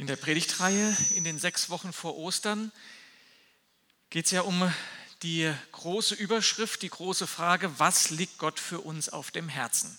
In der Predigtreihe in den 6 Wochen vor Ostern geht es ja um die große Überschrift, die große Frage, was liegt Gott für uns auf dem Herzen?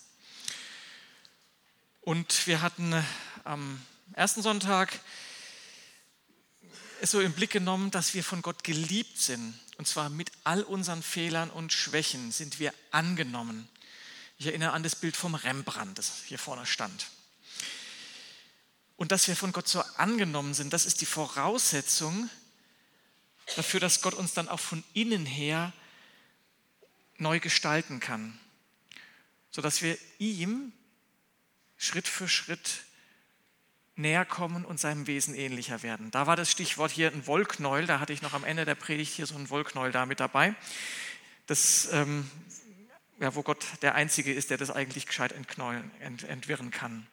Und wir hatten am ersten Sonntag es so im Blick genommen, dass wir von Gott geliebt sind. Und zwar mit all unseren Fehlern und Schwächen sind wir angenommen. Ich erinnere an das Bild vom Rembrandt, das hier vorne stand. Und dass wir von Gott so angenommen sind, das ist die Voraussetzung dafür, dass Gott uns dann auch von innen her neu gestalten kann, sodass wir ihm Schritt für Schritt näher kommen und seinem Wesen ähnlicher werden. Da war das Stichwort hier ein Wollknäuel, da hatte ich noch am Ende der Predigt hier so ein Wollknäuel da mit dabei, das, wo Gott der Einzige ist, der das eigentlich gescheit entwirren kann.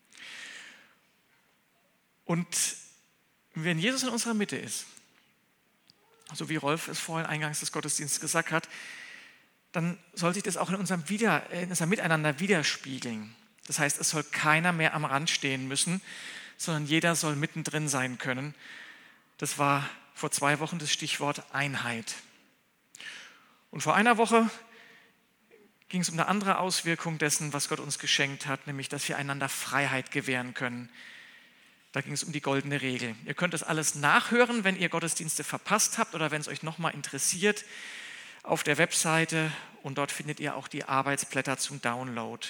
Und wenn Jesus in unserer Mitte ist, so wie Rolf es vorhin eingangs des Gottesdienstes gesagt hat, dann soll sich das auch in unserem Miteinander widerspiegeln. Das heißt, es soll keiner mehr am Rand stehen müssen, sondern jeder soll mittendrin sein können. Das war vor 2 Wochen das Stichwort Einheit. Und vor einer Woche ging es um eine andere Auswirkung dessen, was Gott uns geschenkt hat, nämlich, dass wir einander Freiheit gewähren können. Da ging es um die goldene Regel. Ihr könnt das alles nachhören, wenn ihr Gottesdienste verpasst habt oder wenn es euch nochmal interessiert, auf der Webseite, und dort findet ihr auch die Arbeitsblätter zum Download.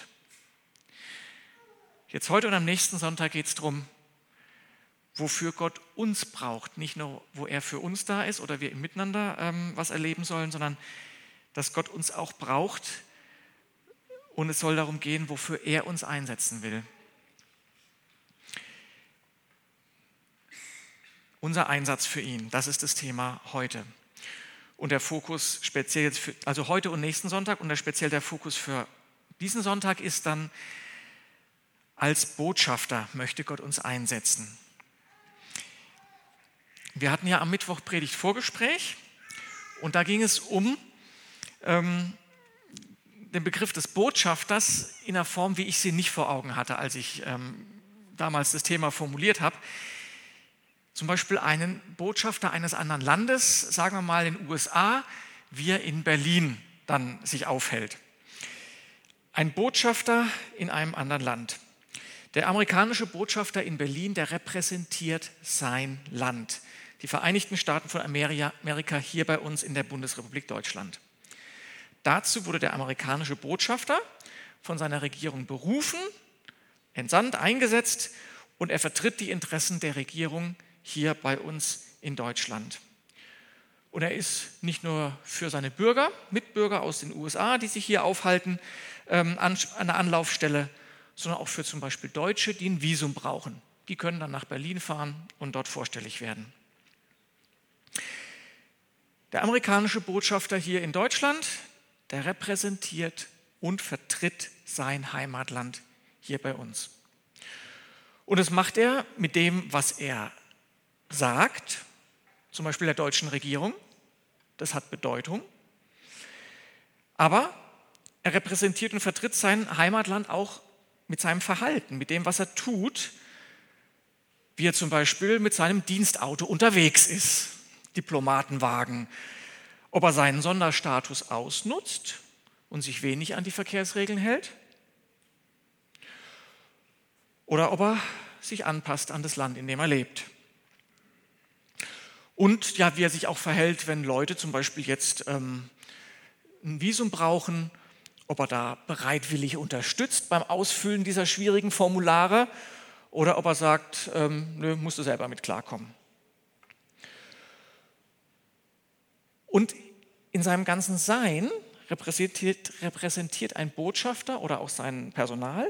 Jetzt heute und am nächsten Sonntag geht es darum, wofür Gott uns braucht. Nicht nur, wo er für uns da ist oder wir im Miteinander was erleben sollen, sondern dass Gott uns auch braucht, und es soll darum gehen, wofür er uns einsetzen will. Unser Einsatz für ihn, das ist das Thema heute. Und der Fokus speziell jetzt also heute und nächsten Sonntag, und speziell der Fokus für diesen Sonntag ist dann, als Botschafter möchte Gott uns einsetzen. Wir hatten ja am Mittwoch Predigt-Vorgespräch und da ging es um den Begriff des Botschafters in einer Form, wie ich sie nicht vor Augen hatte, als ich damals das Thema formuliert habe. Zum Beispiel einen Botschafter eines anderen Landes, sagen wir mal in den USA, wie er in Berlin dann sich aufhält. Ein Botschafter in einem anderen Land. Der amerikanische Botschafter in Berlin, der repräsentiert sein Land. Die Vereinigten Staaten von Amerika hier bei uns in der Bundesrepublik Deutschland. Dazu wurde der amerikanische Botschafter von seiner Regierung berufen, entsandt, eingesetzt, und er vertritt die Interessen der Regierung hier bei uns in Deutschland. Und er ist nicht nur für seine Mitbürger aus den USA, die sich hier aufhalten, eine Anlaufstelle, sondern auch für zum Beispiel Deutsche, die ein Visum brauchen. Die können dann nach Berlin fahren und dort vorstellig werden. Der amerikanische Botschafter hier in Deutschland, der repräsentiert und vertritt sein Heimatland hier bei uns. Und das macht er mit dem, was er sagt, zum Beispiel der deutschen Regierung. Das hat Bedeutung. Aber er repräsentiert und vertritt sein Heimatland auch mit seinem Verhalten, mit dem, was er tut, wie er zum Beispiel mit seinem Dienstauto unterwegs ist, Diplomatenwagen, ob er seinen Sonderstatus ausnutzt und sich wenig an die Verkehrsregeln hält oder ob er sich anpasst an das Land, in dem er lebt. Und ja, wie er sich auch verhält, wenn Leute zum Beispiel jetzt ein Visum brauchen, ob er da bereitwillig unterstützt beim Ausfüllen dieser schwierigen Formulare oder ob er sagt, nö, musst du selber mit klarkommen. Und in seinem ganzen Sein repräsentiert ein Botschafter oder auch sein Personal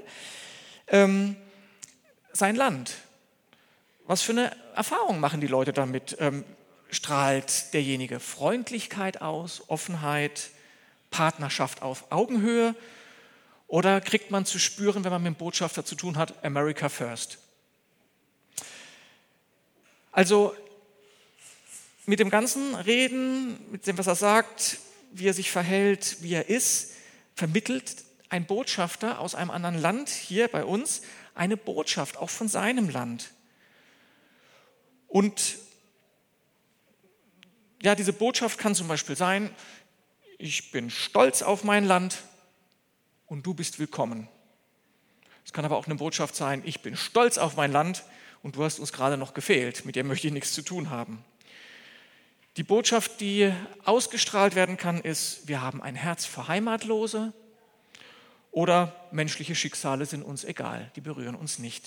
sein Land. Was für eine Erfahrung machen die Leute damit? Strahlt derjenige Freundlichkeit aus, Offenheit, Partnerschaft auf Augenhöhe? Oder kriegt man zu spüren, wenn man mit dem Botschafter zu tun hat, America first? Also mit dem ganzen Reden, mit dem, was er sagt, wie er sich verhält, wie er ist, vermittelt ein Botschafter aus einem anderen Land hier bei uns eine Botschaft, auch von seinem Land. Und ja, diese Botschaft kann zum Beispiel sein, ich bin stolz auf mein Land und du bist willkommen. Es kann aber auch eine Botschaft sein, ich bin stolz auf mein Land und du hast uns gerade noch gefehlt, mit dir möchte ich nichts zu tun haben. Die Botschaft, die ausgestrahlt werden kann, ist, wir haben ein Herz für Heimatlose oder menschliche Schicksale sind uns egal, die berühren uns nicht.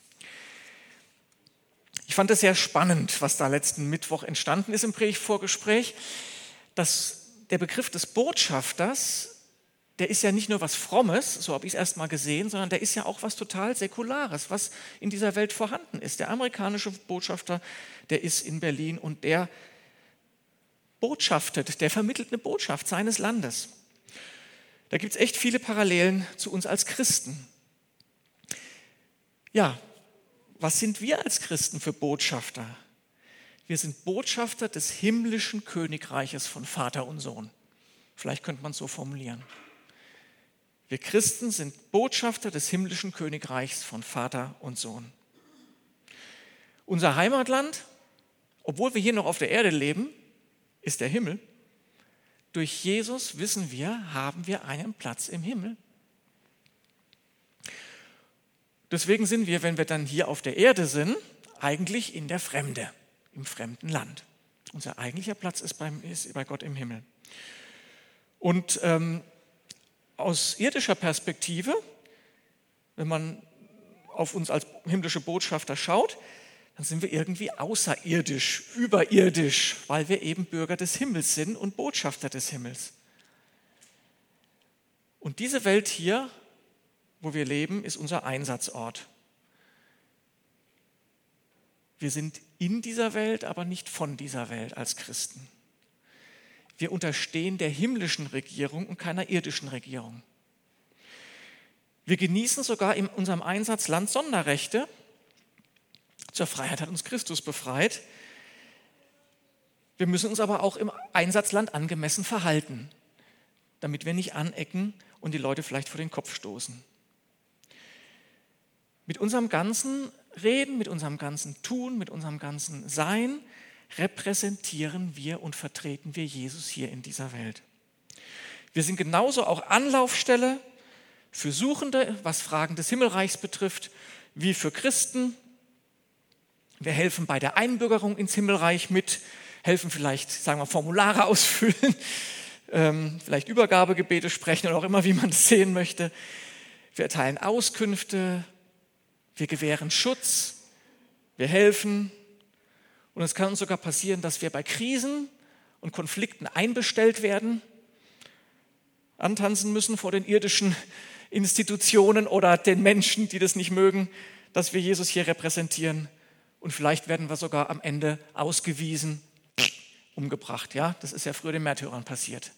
Ich fand es sehr spannend, was da letzten Mittwoch entstanden ist im Predigtvorgespräch, dass der Begriff des Botschafters, der ist ja nicht nur was Frommes, so habe ich es erst mal gesehen, sondern der ist ja auch was total Säkulares, was in dieser Welt vorhanden ist. Der amerikanische Botschafter, der ist in Berlin und der botschaftet, der vermittelt eine Botschaft seines Landes. Da gibt es echt viele Parallelen zu uns als Christen. Ja, was sind wir als Christen für Botschafter? Wir sind Botschafter des himmlischen Königreiches von Vater und Sohn. Vielleicht könnte man es so formulieren. Wir Christen sind Botschafter des himmlischen Königreichs von Vater und Sohn. Unser Heimatland, obwohl wir hier noch auf der Erde leben, ist der Himmel. Durch Jesus, wissen wir, haben wir einen Platz im Himmel. Deswegen sind wir, wenn wir dann hier auf der Erde sind, eigentlich in der Fremde, im fremden Land. Unser eigentlicher Platz ist bei Gott im Himmel. Und aus irdischer Perspektive, wenn man auf uns als himmlische Botschafter schaut, dann sind wir irgendwie außerirdisch, überirdisch, weil wir eben Bürger des Himmels sind und Botschafter des Himmels. Und diese Welt hier, wo wir leben, ist unser Einsatzort. Wir sind in dieser Welt, aber nicht von dieser Welt als Christen. Wir unterstehen der himmlischen Regierung und keiner irdischen Regierung. Wir genießen sogar in unserem Einsatzland Sonderrechte. Zur Freiheit hat uns Christus befreit. Wir müssen uns aber auch im Einsatzland angemessen verhalten, damit wir nicht anecken und die Leute vielleicht vor den Kopf stoßen. Mit unserem ganzen Reden, mit unserem ganzen Tun, mit unserem ganzen Sein repräsentieren wir und vertreten wir Jesus hier in dieser Welt. Wir sind genauso auch Anlaufstelle für Suchende, was Fragen des Himmelreichs betrifft, wie für Christen. Wir helfen bei der Einbürgerung ins Himmelreich mit, helfen vielleicht, sagen wir, Formulare ausfüllen, vielleicht Übergabegebete sprechen oder auch immer, wie man es sehen möchte. Wir erteilen Auskünfte, wir gewähren Schutz, wir helfen. Und es kann uns sogar passieren, dass wir bei Krisen und Konflikten einbestellt werden, antanzen müssen vor den irdischen Institutionen oder den Menschen, die das nicht mögen, dass wir Jesus hier repräsentieren. Und vielleicht werden wir sogar am Ende ausgewiesen, umgebracht. Ja? Das ist ja früher den Märtyrern passiert.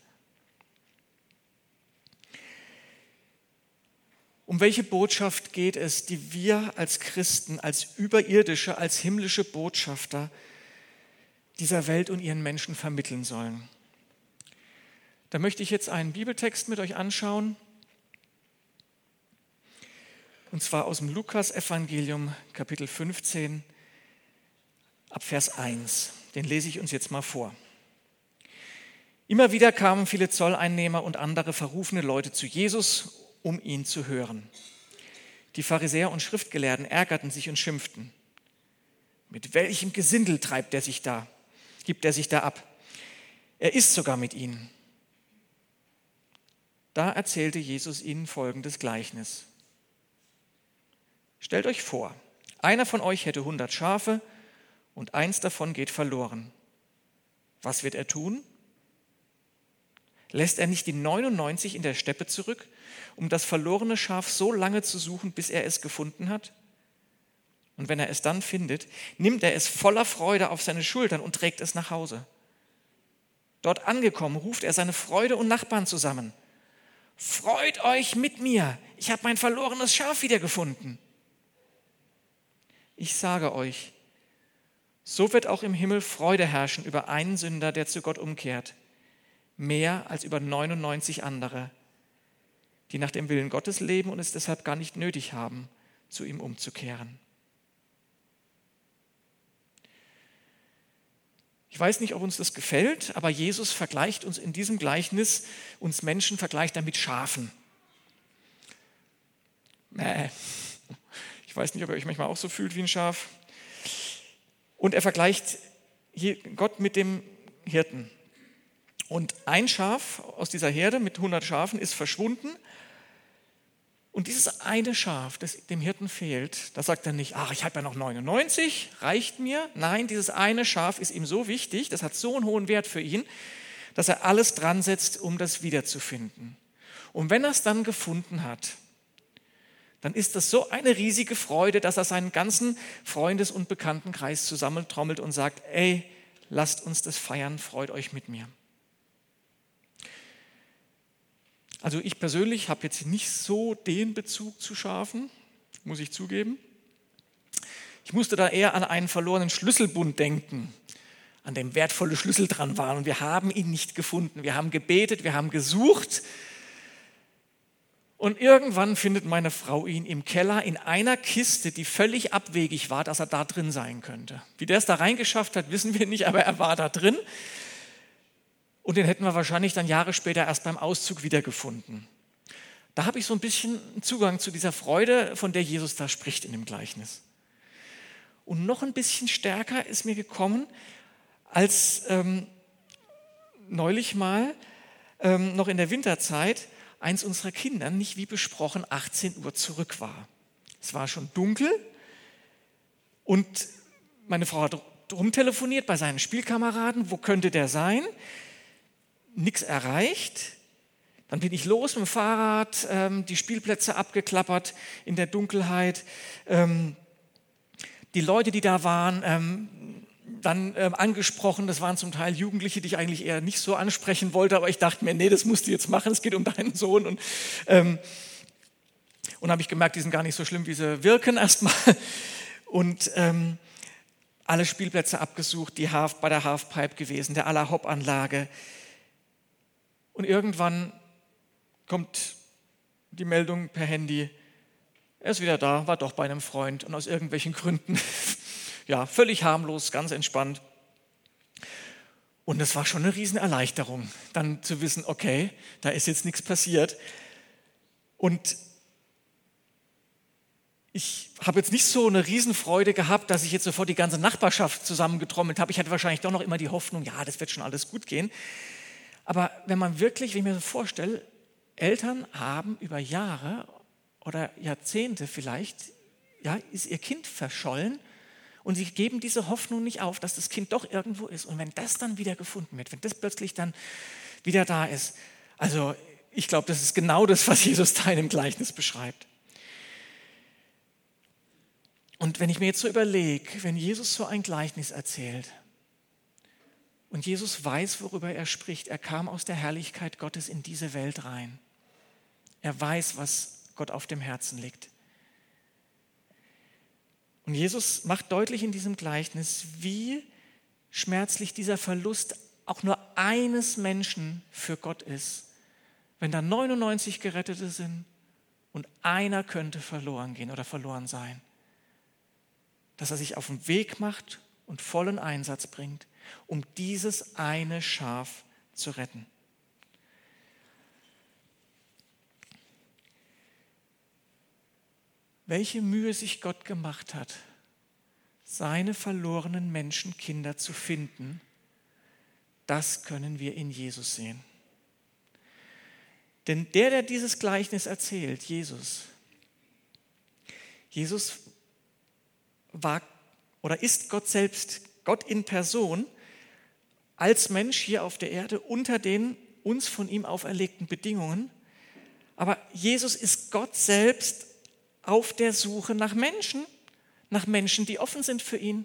Um welche Botschaft geht es, die wir als Christen, als überirdische, als himmlische Botschafter dieser Welt und ihren Menschen vermitteln sollen? Da möchte ich jetzt einen Bibeltext mit euch anschauen, und zwar aus dem Lukas-Evangelium, Kapitel 15, ab Vers 1. Den lese ich uns jetzt mal vor. Immer wieder kamen viele Zolleinnehmer und andere verrufene Leute zu Jesus, um ihn zu hören. Die Pharisäer und Schriftgelehrten ärgerten sich und schimpften. Mit welchem Gesindel gibt er sich da ab? Er isst sogar mit ihnen. Da erzählte Jesus ihnen folgendes Gleichnis. Stellt euch vor, einer von euch hätte 100 Schafe und eins davon geht verloren. Was wird er tun? Lässt er nicht die 99 in der Steppe zurück, um das verlorene Schaf so lange zu suchen, bis er es gefunden hat? Und wenn er es dann findet, nimmt er es voller Freude auf seine Schultern und trägt es nach Hause. Dort angekommen, ruft er seine Freunde und Nachbarn zusammen. Freut euch mit mir, ich habe mein verlorenes Schaf wiedergefunden. Ich sage euch, so wird auch im Himmel Freude herrschen über einen Sünder, der zu Gott umkehrt, mehr als über 99 andere, die nach dem Willen Gottes leben und es deshalb gar nicht nötig haben, zu ihm umzukehren. Ich weiß nicht, ob uns das gefällt, aber Jesus vergleicht uns in diesem Gleichnis, uns Menschen vergleicht er mit Schafen. Ich weiß nicht, ob ihr euch manchmal auch so fühlt wie ein Schaf. Und er vergleicht Gott mit dem Hirten. Und ein Schaf aus dieser Herde mit 100 Schafen ist verschwunden. Und dieses eine Schaf, das dem Hirten fehlt, da sagt er nicht, ach, ich habe ja noch 99, reicht mir. Nein, dieses eine Schaf ist ihm so wichtig, das hat so einen hohen Wert für ihn, dass er alles dran setzt, um das wiederzufinden. Und wenn er es dann gefunden hat, dann ist das so eine riesige Freude, dass er seinen ganzen Freundes- und Bekanntenkreis zusammentrommelt und sagt, ey, lasst uns das feiern, freut euch mit mir. Also ich persönlich habe jetzt nicht so den Bezug zu Schafen, muss ich zugeben. Ich musste da eher an einen verlorenen Schlüsselbund denken, an dem wertvolle Schlüssel dran waren. Und wir haben ihn nicht gefunden. Wir haben gebetet, wir haben gesucht. Und irgendwann findet meine Frau ihn im Keller in einer Kiste, die völlig abwegig war, dass er da drin sein könnte. Wie der es da reingeschafft hat, wissen wir nicht, aber er war da drin. Und den hätten wir wahrscheinlich dann Jahre später erst beim Auszug wiedergefunden. Da habe ich so ein bisschen Zugang zu dieser Freude, von der Jesus da spricht in dem Gleichnis. Und noch ein bisschen stärker ist mir gekommen, als neulich mal, noch in der Winterzeit, eins unserer Kinder, nicht wie besprochen, 18 Uhr zurück war. Es war schon dunkel und meine Frau hat rumtelefoniert bei seinen Spielkameraden, wo könnte der sein? Nichts erreicht. Dann bin ich los mit dem Fahrrad, die Spielplätze abgeklappert in der Dunkelheit. Die Leute, die da waren, dann angesprochen, das waren zum Teil Jugendliche, die ich eigentlich eher nicht so ansprechen wollte, aber ich dachte mir, nee, das musst du jetzt machen, es geht um deinen Sohn. Und habe ich gemerkt, die sind gar nicht so schlimm, wie sie wirken erstmal. Und alle Spielplätze abgesucht, bei der Halfpipe gewesen, der Alla-Hop-Anlage. Und irgendwann kommt die Meldung per Handy, er ist wieder da, war doch bei einem Freund und aus irgendwelchen Gründen, ja, völlig harmlos, ganz entspannt. Und es war schon eine Riesenerleichterung, dann zu wissen, okay, da ist jetzt nichts passiert. Und ich habe jetzt nicht so eine Riesenfreude gehabt, dass ich jetzt sofort die ganze Nachbarschaft zusammengetrommelt habe. Ich hatte wahrscheinlich doch noch immer die Hoffnung, ja, das wird schon alles gut gehen. Aber wenn ich mir so vorstelle, Eltern haben über Jahre oder Jahrzehnte vielleicht, ja, ist ihr Kind verschollen und sie geben diese Hoffnung nicht auf, dass das Kind doch irgendwo ist. Und wenn das dann wieder gefunden wird, wenn das plötzlich dann wieder da ist, also ich glaube, das ist genau das, was Jesus da in dem Gleichnis beschreibt. Und wenn ich mir jetzt so überlege, wenn Jesus so ein Gleichnis erzählt, und Jesus weiß, worüber er spricht. Er kam aus der Herrlichkeit Gottes in diese Welt rein. Er weiß, was Gott auf dem Herzen liegt. Und Jesus macht deutlich in diesem Gleichnis, wie schmerzlich dieser Verlust auch nur eines Menschen für Gott ist, wenn da 99 Gerettete sind und einer könnte verloren gehen oder verloren sein. Dass er sich auf den Weg macht und vollen Einsatz bringt, um dieses eine Schaf zu retten. Welche Mühe sich Gott gemacht hat, seine verlorenen Menschenkinder zu finden, das können wir in Jesus sehen. Denn der dieses Gleichnis erzählt, Jesus war oder ist Gott selbst, Gott in Person, als Mensch hier auf der Erde unter den uns von ihm auferlegten Bedingungen. Aber Jesus ist Gott selbst auf der Suche nach Menschen, die offen sind für ihn.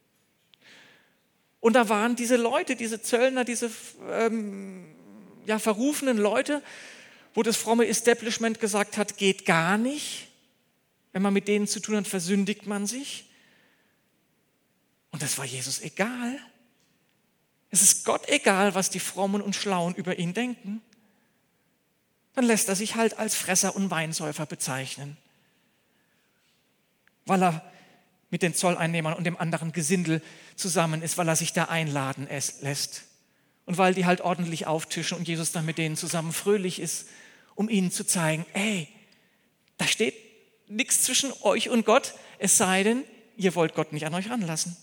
Und da waren diese Leute, diese Zöllner, diese verrufenen Leute, wo das fromme Establishment gesagt hat, geht gar nicht. Wenn man mit denen zu tun hat, versündigt man sich. Und das war Jesus egal. Es ist Gott egal, was die Frommen und Schlauen über ihn denken. Dann lässt er sich halt als Fresser und Weinsäufer bezeichnen. Weil er mit den Zolleinnehmern und dem anderen Gesindel zusammen ist, weil er sich da einladen lässt. Und weil die halt ordentlich auftischen und Jesus dann mit denen zusammen fröhlich ist, um ihnen zu zeigen, ey, da steht nichts zwischen euch und Gott, es sei denn, ihr wollt Gott nicht an euch ranlassen.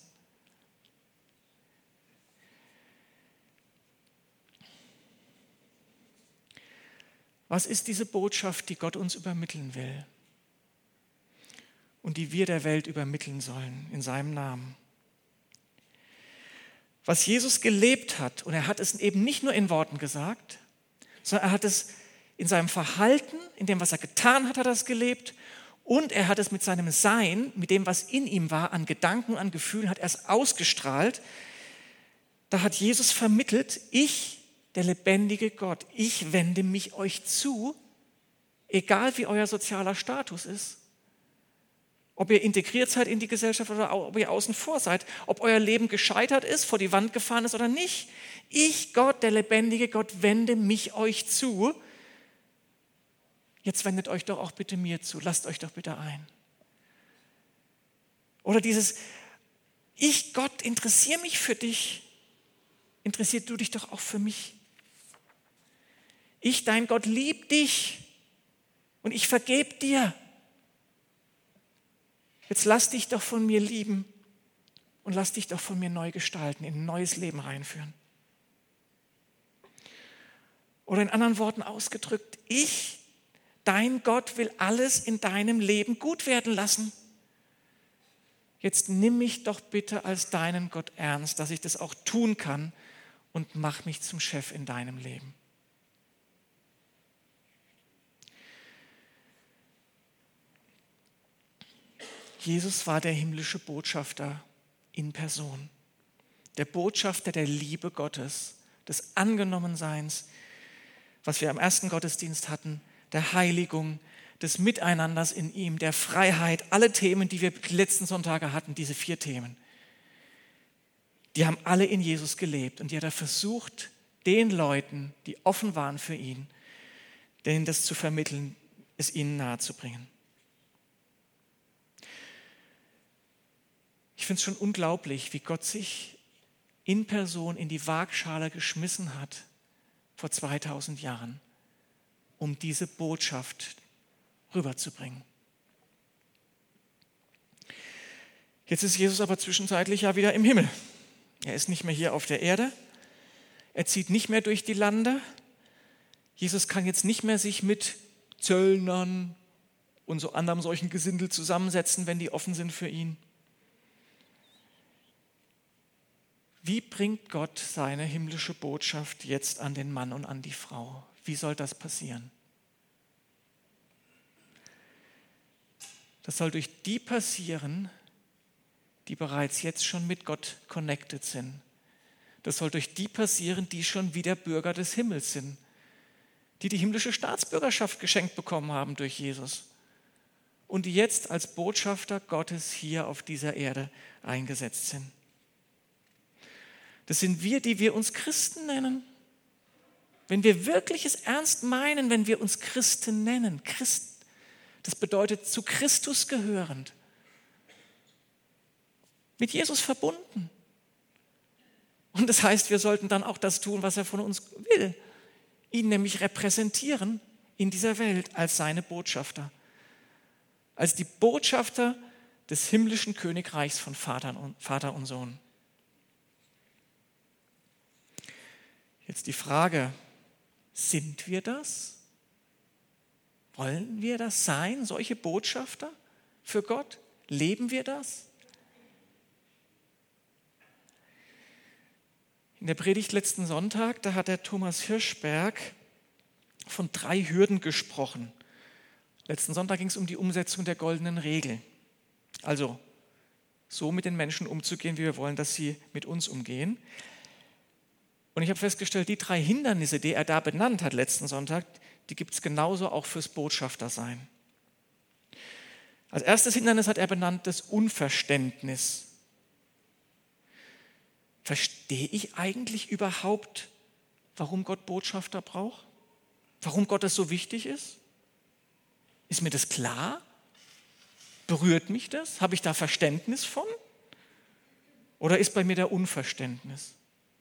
Was ist diese Botschaft, die Gott uns übermitteln will und die wir der Welt übermitteln sollen in seinem Namen? Was Jesus gelebt hat, und er hat es eben nicht nur in Worten gesagt, sondern er hat es in seinem Verhalten, in dem, was er getan hat, hat er es gelebt, und er hat es mit seinem Sein, mit dem, was in ihm war, an Gedanken, an Gefühlen, hat er es ausgestrahlt. Da hat Jesus vermittelt, ich, der lebendige Gott, ich wende mich euch zu, egal wie euer sozialer Status ist. Ob ihr integriert seid in die Gesellschaft oder ob ihr außen vor seid, ob euer Leben gescheitert ist, vor die Wand gefahren ist oder nicht. Ich, Gott, der lebendige Gott, wende mich euch zu. Jetzt wendet euch doch auch bitte mir zu, lasst euch doch bitte ein. Oder dieses, ich, Gott, interessiere mich für dich, interessierst du dich doch auch für mich. Ich, dein Gott, lieb dich und ich vergebe dir. Jetzt lass dich doch von mir lieben und lass dich doch von mir neu gestalten, in ein neues Leben reinführen. Oder in anderen Worten ausgedrückt, ich, dein Gott, will alles in deinem Leben gut werden lassen. Jetzt nimm mich doch bitte als deinen Gott ernst, dass ich das auch tun kann und mach mich zum Chef in deinem Leben. Jesus war der himmlische Botschafter in Person. Der Botschafter der Liebe Gottes, des Angenommenseins, was wir am ersten Gottesdienst hatten, der Heiligung, des Miteinanders in ihm, der Freiheit, alle Themen, die wir die letzten Sonntage hatten, diese 4 Themen, die haben alle in Jesus gelebt und die hat er versucht, den Leuten, die offen waren für ihn, denen das zu vermitteln, es ihnen nahezubringen. Ich finde es schon unglaublich, wie Gott sich in Person in die Waagschale geschmissen hat vor 2000 Jahren, um diese Botschaft rüberzubringen. Jetzt ist Jesus aber zwischenzeitlich ja wieder im Himmel. Er ist nicht mehr hier auf der Erde. Er zieht nicht mehr durch die Lande. Jesus kann jetzt nicht mehr sich mit Zöllnern und so anderem solchen Gesindel zusammensetzen, wenn die offen sind für ihn. Wie bringt Gott seine himmlische Botschaft jetzt an den Mann und an die Frau? Wie soll das passieren? Das soll durch die passieren, die bereits jetzt schon mit Gott connected sind. Das soll durch die passieren, die schon wieder Bürger des Himmels sind, die die himmlische Staatsbürgerschaft geschenkt bekommen haben durch Jesus und die jetzt als Botschafter Gottes hier auf dieser Erde eingesetzt sind. Das sind wir, die wir uns Christen nennen. Wenn wir wirklich es ernst meinen, wenn wir uns Christen nennen, Christen, das bedeutet zu Christus gehörend, mit Jesus verbunden. Und das heißt, wir sollten dann auch das tun, was er von uns will, ihn nämlich repräsentieren in dieser Welt als seine Botschafter, als die Botschafter des himmlischen Königreichs von Vater und Sohn. Jetzt die Frage, sind wir das? Wollen wir das sein, solche Botschafter für Gott? Leben wir das? In der Predigt letzten Sonntag, da hat der Thomas Hirschberg von 3 Hürden gesprochen. Letzten Sonntag ging es um die Umsetzung der goldenen Regel. Also so mit den Menschen umzugehen, wie wir wollen, dass sie mit uns umgehen. Und ich habe festgestellt, die 3 Hindernisse, die er da benannt hat letzten Sonntag, die gibt es genauso auch fürs Botschaftersein. Als erstes Hindernis hat er benannt das Unverständnis. Verstehe ich eigentlich überhaupt, warum Gott Botschafter braucht? Warum Gott das so wichtig ist? Ist mir das klar? Berührt mich das? Habe ich da Verständnis von? Oder ist bei mir da Unverständnis?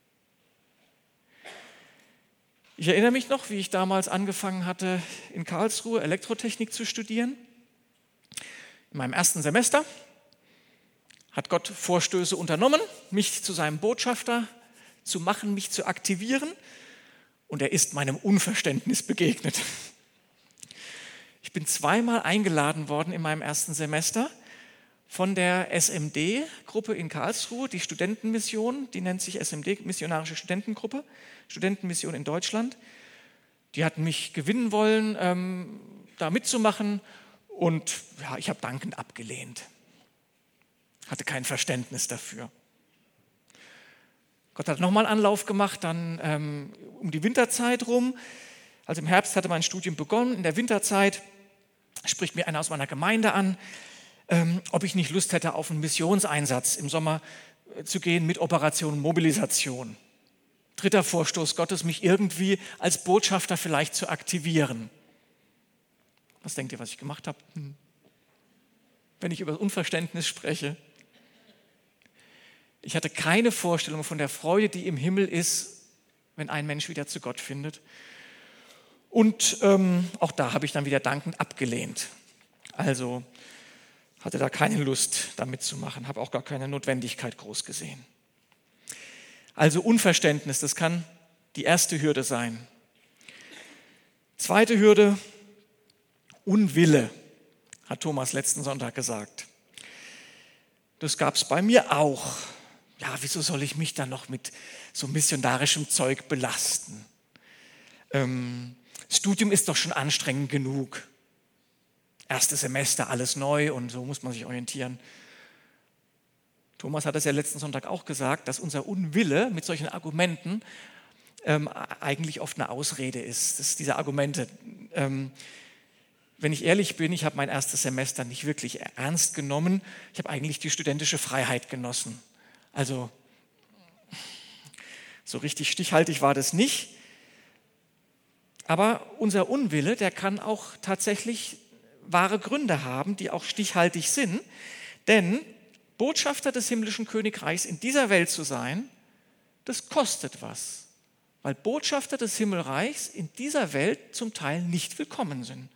Ich erinnere mich noch, wie ich damals angefangen hatte, in Karlsruhe Elektrotechnik zu studieren. In meinem ersten Semester hat Gott Vorstöße unternommen, mich zu seinem Botschafter zu machen, mich zu aktivieren. Und er ist meinem Unverständnis begegnet. Ich bin zweimal eingeladen worden in meinem ersten Semester von der SMD-Gruppe in Karlsruhe, die Studentenmission, die nennt sich SMD, Missionarische Studentengruppe, Studentenmission in Deutschland. Die hatten mich gewinnen wollen, da mitzumachen und ja, ich habe dankend abgelehnt. Hatte kein Verständnis dafür. Gott hat nochmal Anlauf gemacht, dann um die Winterzeit rum. Also im Herbst hatte mein Studium begonnen. In der Winterzeit spricht mir einer aus meiner Gemeinde an, ob ich nicht Lust hätte, auf einen Missionseinsatz im Sommer zu gehen mit Operation Mobilisation. Dritter Vorstoß Gottes, mich irgendwie als Botschafter vielleicht zu aktivieren. Was denkt ihr, was ich gemacht habe? Wenn ich über das Unverständnis spreche. Ich hatte keine Vorstellung von der Freude, die im Himmel ist, wenn ein Mensch wieder zu Gott findet. Und auch da habe ich dann wieder dankend abgelehnt. Also hatte da keine Lust, da mitzumachen, habe auch gar keine Notwendigkeit groß gesehen. Also Unverständnis, das kann die erste Hürde sein. Zweite Hürde, Unwille, hat Thomas letzten Sonntag gesagt. Das gab es bei mir auch. Ja, wieso soll ich mich dann noch mit so missionarischem Zeug belasten? Das Studium ist doch schon anstrengend genug. Erstes Semester, alles neu und so muss man sich orientieren. Thomas hat es ja letzten Sonntag auch gesagt, dass unser Unwille mit solchen Argumenten eigentlich oft eine Ausrede ist. Das ist diese Argumente. Wenn ich ehrlich bin, ich habe mein erstes Semester nicht wirklich ernst genommen. Ich habe eigentlich die studentische Freiheit genossen. Also so richtig stichhaltig war das nicht. Aber unser Unwille, der kann auch tatsächlich wahre Gründe haben, die auch stichhaltig sind. Denn Botschafter des himmlischen Königreichs in dieser Welt zu sein, das kostet was. Weil Botschafter des Himmelreichs in dieser Welt zum Teil nicht willkommen sind.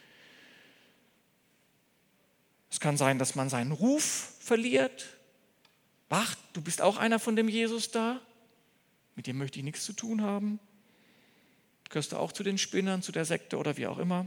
Es kann sein, dass man seinen Ruf verliert. Ach, du bist auch einer von dem Jesus da? Mit dem möchte ich nichts zu tun haben. Gehörst du auch zu den Spinnern, zu der Sekte oder wie auch immer.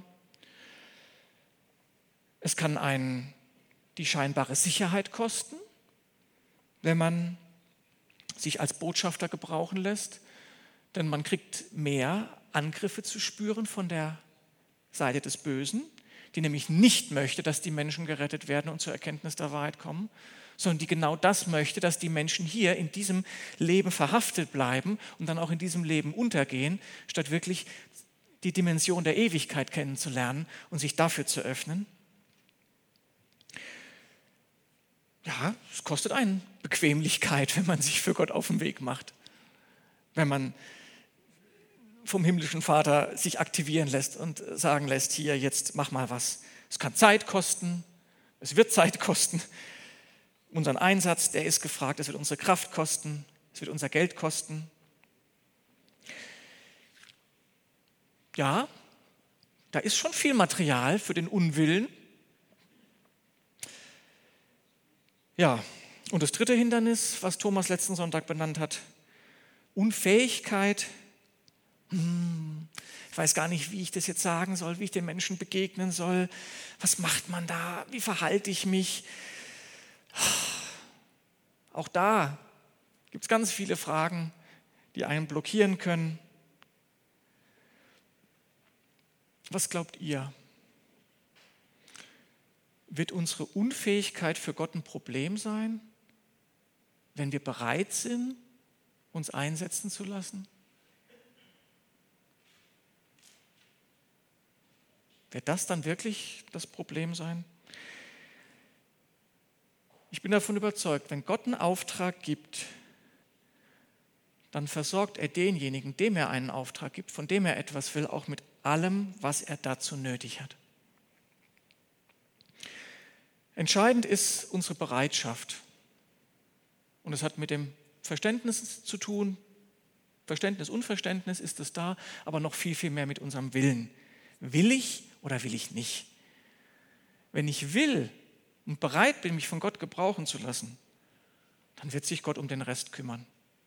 Es kann einen die scheinbare Sicherheit kosten, wenn man sich als Botschafter gebrauchen lässt, denn man kriegt mehr Angriffe zu spüren von der Seite des Bösen, die nämlich nicht möchte, dass die Menschen gerettet werden und zur Erkenntnis der Wahrheit kommen, sondern die genau das möchte, dass die Menschen hier in diesem Leben verhaftet bleiben und dann auch in diesem Leben untergehen, statt wirklich die Dimension der Ewigkeit kennenzulernen und sich dafür zu öffnen. Ja, es kostet einen Bequemlichkeit, wenn man sich für Gott auf den Weg macht. Wenn man vom himmlischen Vater sich aktivieren lässt und sagen lässt, hier, jetzt mach mal was. Es kann Zeit kosten, es wird Zeit kosten. Unseren Einsatz, der ist gefragt, es wird unsere Kraft kosten, es wird unser Geld kosten. Ja, da ist schon viel Material für den Unwillen. Ja, und das dritte Hindernis, was Thomas letzten Sonntag benannt hat, Unfähigkeit. Ich weiß gar nicht, wie ich das jetzt sagen soll, wie ich den Menschen begegnen soll. Was macht man da? Wie verhalte ich mich? Auch da gibt es ganz viele Fragen, die einen blockieren können. Was glaubt ihr? Wird unsere Unfähigkeit für Gott ein Problem sein, wenn wir bereit sind, uns einsetzen zu lassen? Wird das dann wirklich das Problem sein? Ich bin davon überzeugt, wenn Gott einen Auftrag gibt, dann versorgt er denjenigen, dem er einen Auftrag gibt, von dem er etwas will, auch mit allem, was er dazu nötig hat. Entscheidend ist unsere Bereitschaft. Und es hat mit dem Verständnis zu tun. Verständnis, Unverständnis ist es da, aber noch viel, viel mehr mit unserem Willen. Will ich oder will ich nicht? Wenn ich will und bereit bin, mich von Gott gebrauchen zu lassen, dann wird sich Gott um den Rest kümmern.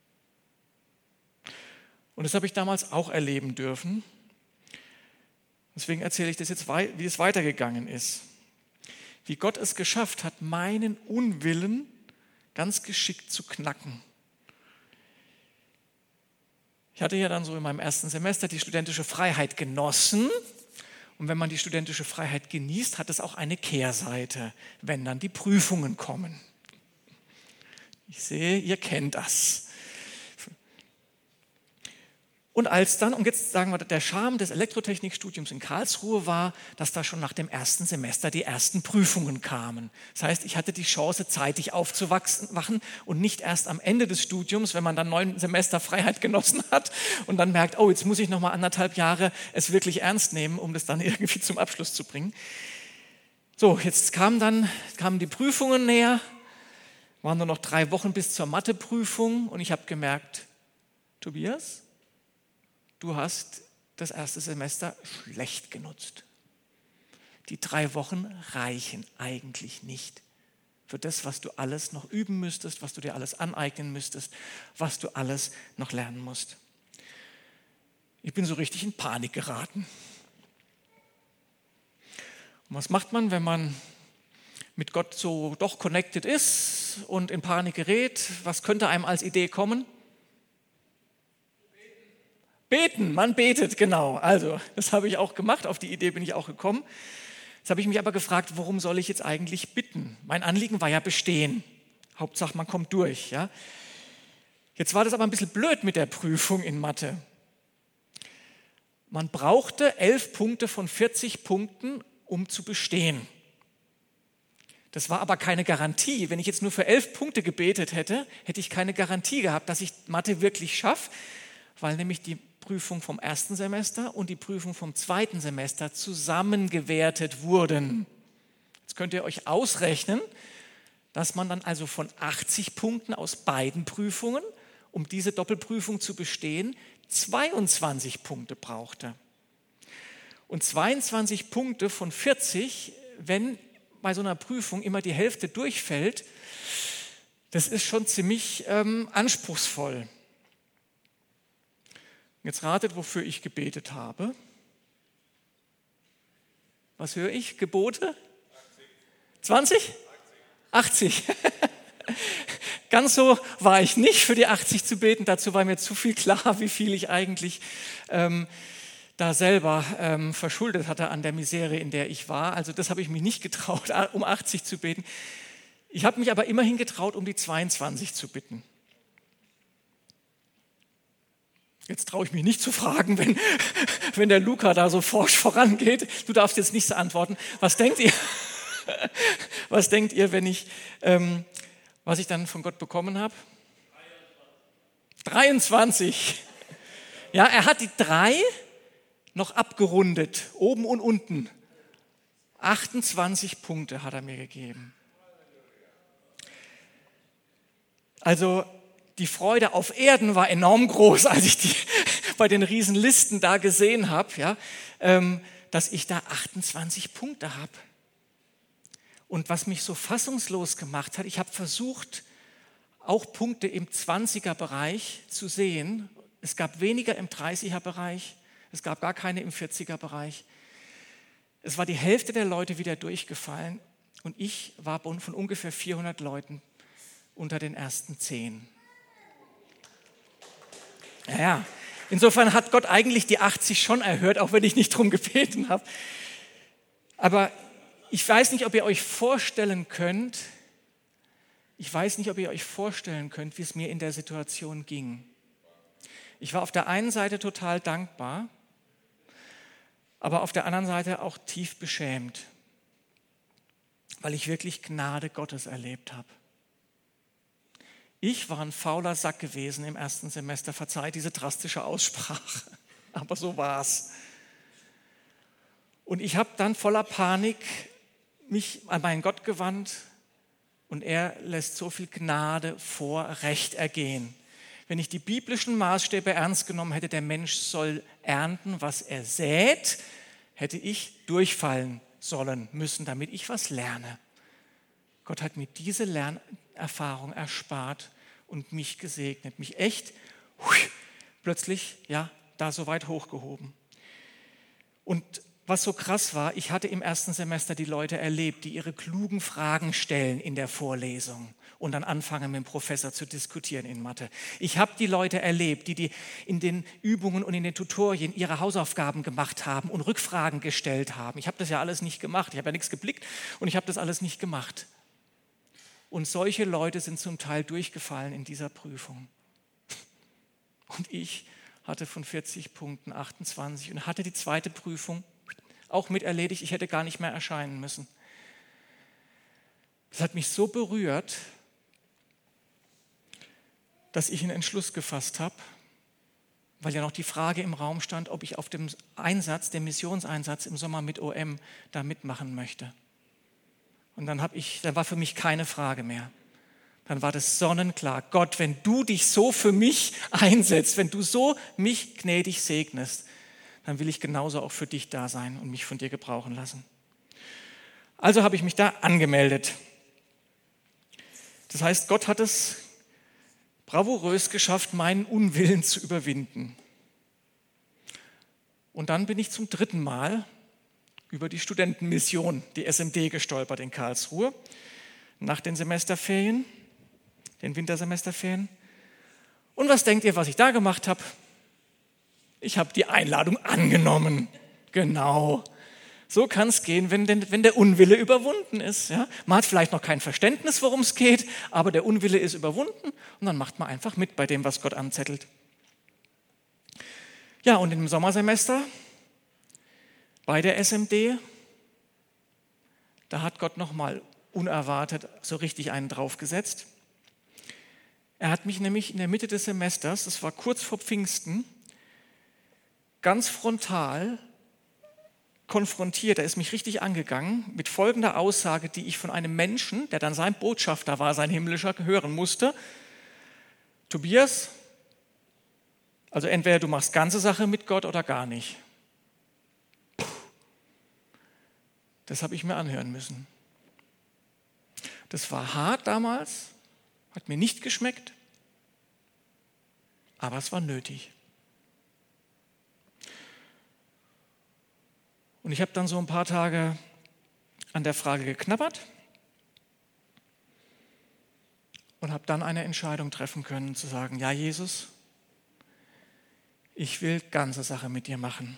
Und das habe ich damals auch erleben dürfen. Deswegen erzähle ich das jetzt, wie es weitergegangen ist. Wie Gott es geschafft hat, meinen Unwillen ganz geschickt zu knacken. Ich hatte ja dann so in meinem ersten Semester die studentische Freiheit genossen. Und wenn man die studentische Freiheit genießt, hat es auch eine Kehrseite, wenn dann die Prüfungen kommen. Ich sehe, ihr kennt das. Und als dann, und jetzt sagen wir, der Charme des Elektrotechnikstudiums in Karlsruhe war, dass da schon nach dem ersten Semester die ersten Prüfungen kamen. Das heißt, ich hatte die Chance, zeitig aufzuwachen und nicht erst am Ende des Studiums, wenn man dann 9 Semester Freiheit genossen hat und dann merkt, oh, jetzt muss ich noch mal 1,5 Jahre es wirklich ernst nehmen, um das dann irgendwie zum Abschluss zu bringen. So, jetzt kamen die Prüfungen näher, waren nur noch 3 Wochen bis zur Matheprüfung und ich habe gemerkt, Tobias, du hast das erste Semester schlecht genutzt. Die 3 Wochen reichen eigentlich nicht für das, was du alles noch üben müsstest, was du dir alles aneignen müsstest, was du alles noch lernen musst. Ich bin so richtig in Panik geraten. Und was macht man, wenn man mit Gott so doch connected ist und in Panik gerät? Was könnte einem als Idee kommen? Beten, man betet, genau. Also, das habe ich auch gemacht, auf die Idee bin ich auch gekommen. Jetzt habe ich mich aber gefragt, worum soll ich jetzt eigentlich bitten? Mein Anliegen war ja bestehen. Hauptsache, man kommt durch. Ja? Jetzt war das aber ein bisschen blöd mit der Prüfung in Mathe. Man brauchte 11 Punkte von 40 Punkten, um zu bestehen. Das war aber keine Garantie. Wenn ich jetzt nur für 11 Punkte gebetet hätte, hätte ich keine Garantie gehabt, dass ich Mathe wirklich schaffe, weil nämlich die Prüfung vom ersten Semester und die Prüfung vom zweiten Semester zusammengewertet wurden. Jetzt könnt ihr euch ausrechnen, dass man dann also von 80 Punkten aus beiden Prüfungen, um diese Doppelprüfung zu bestehen, 22 Punkte brauchte. Und 22 Punkte von 40, wenn bei so einer Prüfung immer die Hälfte durchfällt, das ist schon ziemlich anspruchsvoll. Jetzt ratet, wofür ich gebetet habe. Was höre ich? Gebote? 20? 80. Ganz so war ich nicht für die 80 zu beten. Dazu war mir zu viel klar, wie viel ich eigentlich da selber verschuldet hatte an der Misere, in der ich war. Also das habe ich mich nicht getraut, um 80 zu beten. Ich habe mich aber immerhin getraut, um die 22 zu bitten. Jetzt traue ich mich nicht zu fragen, wenn der Luca da so forsch vorangeht. Du darfst jetzt nicht so antworten. Was denkt ihr? Was denkt ihr, was ich dann von Gott bekommen habe? 23. Ja, er hat die 3 noch abgerundet, oben und unten. 28 Punkte hat er mir gegeben. Also die Freude auf Erden war enorm groß, als ich die bei den Riesenlisten da gesehen habe, ja, dass ich da 28 Punkte habe. Und was mich so fassungslos gemacht hat, ich habe versucht, auch Punkte im 20er-Bereich zu sehen. Es gab weniger im 30er-Bereich, es gab gar keine im 40er-Bereich. Es war die Hälfte der Leute wieder durchgefallen und ich war von ungefähr 400 Leuten unter den ersten 10. Ja, insofern hat Gott eigentlich die 80 schon erhört, auch wenn ich nicht drum gebeten habe. Aber ich weiß nicht, ob ihr euch vorstellen könnt, wie es mir in der Situation ging. Ich war auf der einen Seite total dankbar, aber auf der anderen Seite auch tief beschämt, weil ich wirklich Gnade Gottes erlebt habe. Ich war ein fauler Sack gewesen im ersten Semester, verzeiht diese drastische Aussprache, aber so war es. Und ich habe dann voller Panik mich an meinen Gott gewandt und er lässt so viel Gnade vor Recht ergehen. Wenn ich die biblischen Maßstäbe ernst genommen hätte, der Mensch soll ernten, was er sät, hätte ich durchfallen sollen müssen, damit ich was lerne. Gott hat mir diese Lernerfahrung erspart und mich gesegnet, mich echt plötzlich da so weit hochgehoben. Und was so krass war, ich hatte im ersten Semester die Leute erlebt, die ihre klugen Fragen stellen in der Vorlesung und dann anfangen mit dem Professor zu diskutieren in Mathe. Ich habe die Leute erlebt, die in den Übungen und in den Tutorien ihre Hausaufgaben gemacht haben und Rückfragen gestellt haben. Ich habe das ja alles nicht gemacht, ich habe ja nichts geblickt und ich habe das alles nicht gemacht. Und solche Leute sind zum Teil durchgefallen in dieser Prüfung. Und ich hatte von 40 Punkten 28 und hatte die zweite Prüfung auch mit erledigt. Ich hätte gar nicht mehr erscheinen müssen. Das hat mich so berührt, dass ich einen Entschluss gefasst habe, weil ja noch die Frage im Raum stand, ob ich auf dem Missionseinsatz im Sommer mit OM da mitmachen möchte. Und dann war für mich keine Frage mehr. Dann war das sonnenklar. Gott, wenn du dich so für mich einsetzt, wenn du so mich gnädig segnest, dann will ich genauso auch für dich da sein und mich von dir gebrauchen lassen. Also habe ich mich da angemeldet. Das heißt, Gott hat es bravourös geschafft, meinen Unwillen zu überwinden. Und dann bin ich zum 3. Mal über die Studentenmission, die SMD, gestolpert in Karlsruhe, nach den Semesterferien, den Wintersemesterferien. Und was denkt ihr, was ich da gemacht habe? Ich habe die Einladung angenommen. Genau. So kann es gehen, wenn der Unwille überwunden ist. Ja? Man hat vielleicht noch kein Verständnis, worum es geht, aber der Unwille ist überwunden und dann macht man einfach mit bei dem, was Gott anzettelt. Ja, und im Sommersemester bei der SMD, da hat Gott nochmal unerwartet so richtig einen draufgesetzt. Er hat mich nämlich in der Mitte des Semesters, das war kurz vor Pfingsten, ganz frontal konfrontiert, er ist mich richtig angegangen mit folgender Aussage, die ich von einem Menschen, der dann sein Botschafter war, sein himmlischer, hören musste. Tobias, also entweder du machst ganze Sache mit Gott oder gar nicht. Das habe ich mir anhören müssen. Das war hart damals, hat mir nicht geschmeckt, aber es war nötig. Und ich habe dann so ein paar Tage an der Frage geknabbert und habe dann eine Entscheidung treffen können, zu sagen, ja Jesus, ich will ganze Sache mit dir machen.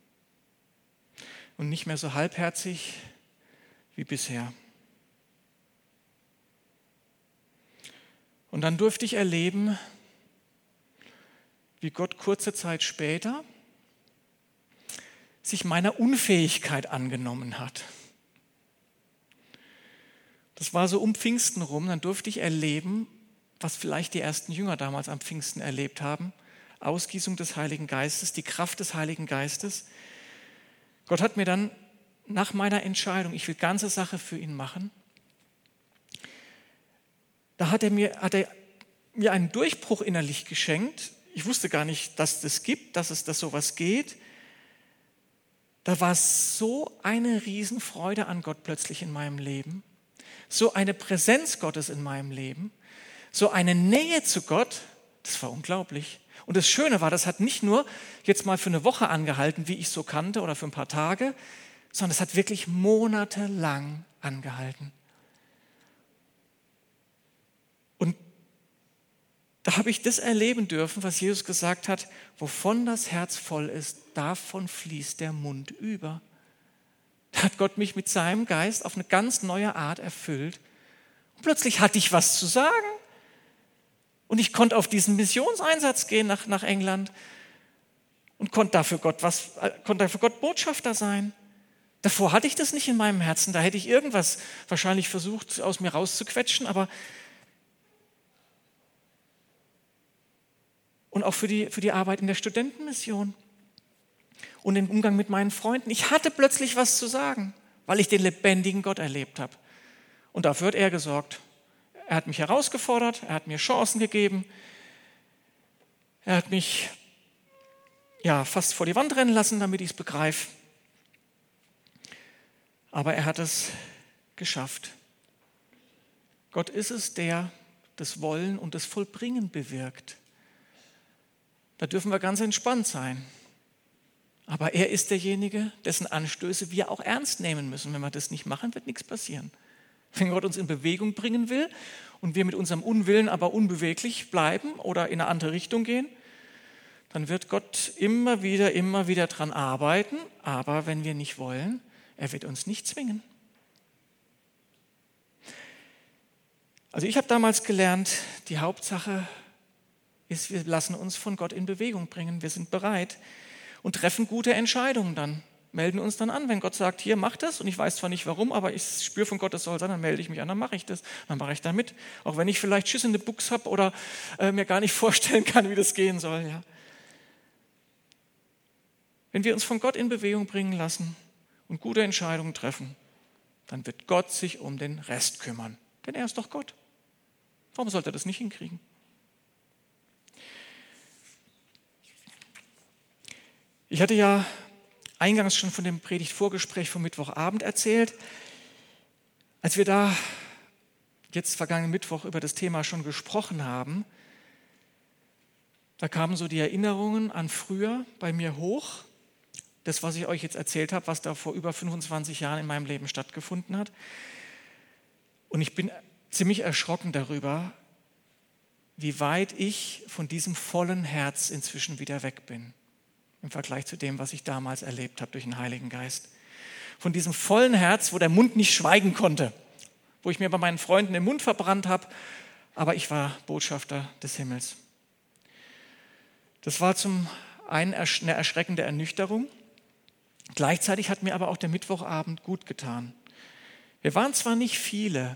Und nicht mehr so halbherzig wie bisher. Und dann durfte ich erleben, wie Gott kurze Zeit später sich meiner Unfähigkeit angenommen hat. Das war so um Pfingsten rum, dann durfte ich erleben, was vielleicht die ersten Jünger damals am Pfingsten erlebt haben. Ausgießung des Heiligen Geistes, die Kraft des Heiligen Geistes. Gott hat mir dann nach meiner Entscheidung, ich will ganze Sache für ihn machen, da hat er mir einen Durchbruch innerlich geschenkt. Ich wusste gar nicht, dass das gibt, dass sowas geht. Da war so eine Riesenfreude an Gott plötzlich in meinem Leben, so eine Präsenz Gottes in meinem Leben, so eine Nähe zu Gott, das war unglaublich. Und das Schöne war, das hat nicht nur jetzt mal für eine Woche angehalten, wie ich es so kannte, oder für ein paar Tage, sondern es hat wirklich monatelang angehalten. Und da habe ich das erleben dürfen, was Jesus gesagt hat, wovon das Herz voll ist, davon fließt der Mund über. Da hat Gott mich mit seinem Geist auf eine ganz neue Art erfüllt. Und plötzlich hatte ich was zu sagen. Und ich konnte auf diesen Missionseinsatz gehen nach England und konnte dafür Gott Botschafter sein. Davor hatte ich das nicht in meinem Herzen. Da hätte ich irgendwas wahrscheinlich versucht, aus mir rauszuquetschen, aber und auch für die Arbeit in der Studentenmission und im Umgang mit meinen Freunden. Ich hatte plötzlich was zu sagen. weil ich den lebendigen Gott erlebt habe. Und dafür hat er gesorgt. Er hat mich herausgefordert, er hat mir Chancen gegeben, er hat mich fast vor die Wand rennen lassen, damit ich es begreife. Aber er hat es geschafft. Gott ist es, der das Wollen und das Vollbringen bewirkt. Da dürfen wir ganz entspannt sein. Aber er ist derjenige, dessen Anstöße wir auch ernst nehmen müssen. Wenn wir das nicht machen, wird nichts passieren. Wenn Gott uns in Bewegung bringen will und wir mit unserem Unwillen aber unbeweglich bleiben oder in eine andere Richtung gehen, dann wird Gott immer wieder dran arbeiten. Aber wenn wir nicht wollen, er wird uns nicht zwingen. Also ich habe damals gelernt, die Hauptsache ist, wir lassen uns von Gott in Bewegung bringen. Wir sind bereit und treffen gute Entscheidungen dann. Melden uns dann an, wenn Gott sagt, hier, mach das. Und ich weiß zwar nicht warum, aber ich spüre von Gott, das soll sein, dann melde ich mich an, dann mache ich das. Dann mache ich da mit. Auch wenn ich vielleicht Schiss in der Buchs habe oder mir gar nicht vorstellen kann, wie das gehen soll. Ja. Wenn wir uns von Gott in Bewegung bringen lassen und gute Entscheidungen treffen, dann wird Gott sich um den Rest kümmern. Denn er ist doch Gott. Warum sollte er das nicht hinkriegen? Ich hatte ja eingangs schon von dem Predigtvorgespräch vom Mittwochabend erzählt. Als wir da jetzt vergangenen Mittwoch über das Thema schon gesprochen haben, da kamen so die Erinnerungen an früher bei mir hoch. Das, was ich euch jetzt erzählt habe, was da vor über 25 Jahren in meinem Leben stattgefunden hat. Und ich bin ziemlich erschrocken darüber, wie weit ich von diesem vollen Herz inzwischen wieder weg bin. Im Vergleich zu dem, was ich damals erlebt habe durch den Heiligen Geist. Von diesem vollen Herz, wo der Mund nicht schweigen konnte, wo ich mir bei meinen Freunden den Mund verbrannt habe, aber ich war Botschafter des Himmels. Das war zum einen eine erschreckende Ernüchterung. Gleichzeitig hat mir aber auch der Mittwochabend gut getan. Wir waren zwar nicht viele,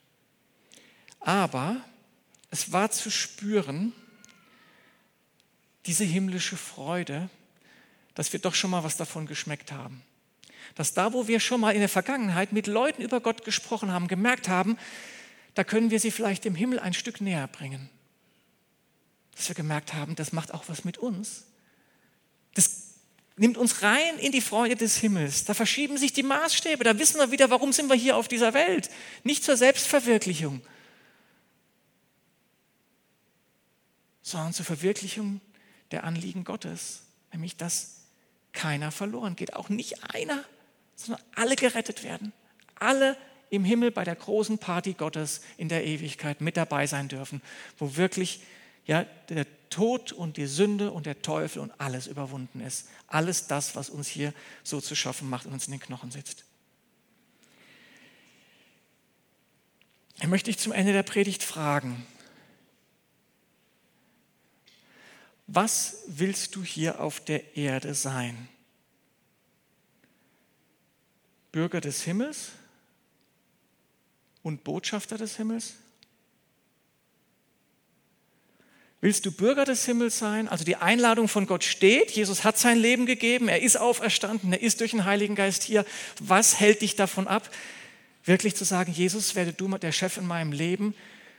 aber es war zu spüren, diese himmlische Freude, dass wir doch schon mal was davon geschmeckt haben. Dass da, wo wir schon mal in der Vergangenheit mit Leuten über Gott gesprochen haben, gemerkt haben, da können wir sie vielleicht im Himmel ein Stück näher bringen. Dass wir gemerkt haben, das macht auch was mit uns. Das nimmt uns rein in die Freude des Himmels. Da verschieben sich die Maßstäbe. Da wissen wir wieder, warum sind wir hier auf dieser Welt. Nicht zur Selbstverwirklichung, sondern zur Verwirklichung der Anliegen Gottes. Nämlich, dass keiner verloren geht. Auch nicht einer, sondern alle gerettet werden. Alle im Himmel bei der großen Party Gottes in der Ewigkeit mit dabei sein dürfen, wo wirklich der Tod und die Sünde und der Teufel und alles überwunden ist. Alles das, was uns hier so zu schaffen macht und uns in den Knochen sitzt. Ich möchte dich zum Ende der Predigt fragen: Was willst du hier auf der Erde sein? Bürger des Himmels und Botschafter des Himmels? Willst du Bürger des Himmels sein? Also die Einladung von Gott steht, Jesus hat sein Leben gegeben, er ist auferstanden, er ist durch den Heiligen Geist hier. Was hält dich davon ab, wirklich zu sagen, Jesus, werde du der Chef in meinem Leben?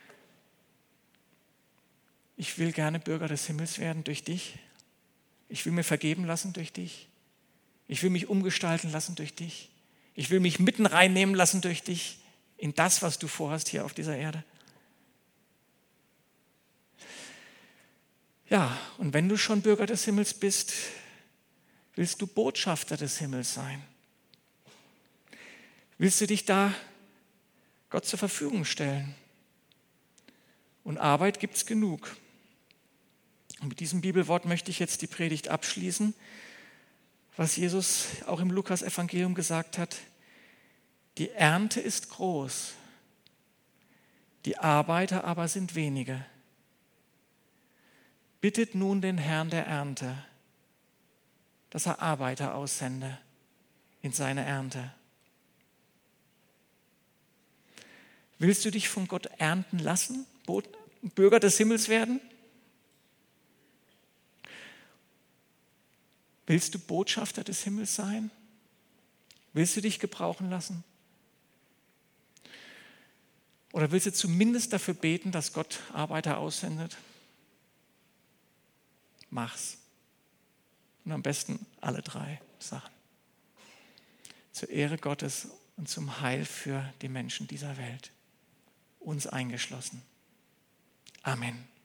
Ich will gerne Bürger des Himmels werden durch dich. Ich will mir vergeben lassen durch dich. Ich will mich umgestalten lassen durch dich. Ich will mich mitten reinnehmen lassen durch dich in das, was du vorhast hier auf dieser Erde. Ja, und wenn du schon Bürger des Himmels bist, willst du Botschafter des Himmels sein? Willst du dich da Gott zur Verfügung stellen? Und Arbeit gibt es genug. Und mit diesem Bibelwort möchte ich jetzt die Predigt abschließen, was Jesus auch im Lukas-Evangelium gesagt hat: Die Ernte ist groß, die Arbeiter aber sind wenige. Bittet nun den Herrn der Ernte, dass er Arbeiter aussende in seine Ernte. Willst du dich von Gott ernten lassen, Bürger des Himmels werden? Willst du Botschafter des Himmels sein? Willst du dich gebrauchen lassen? Oder willst du zumindest dafür beten, dass Gott Arbeiter aussendet? Mach's. Und am besten alle 3 Sachen. Zur Ehre Gottes und zum Heil für die Menschen dieser Welt. Uns eingeschlossen. Amen.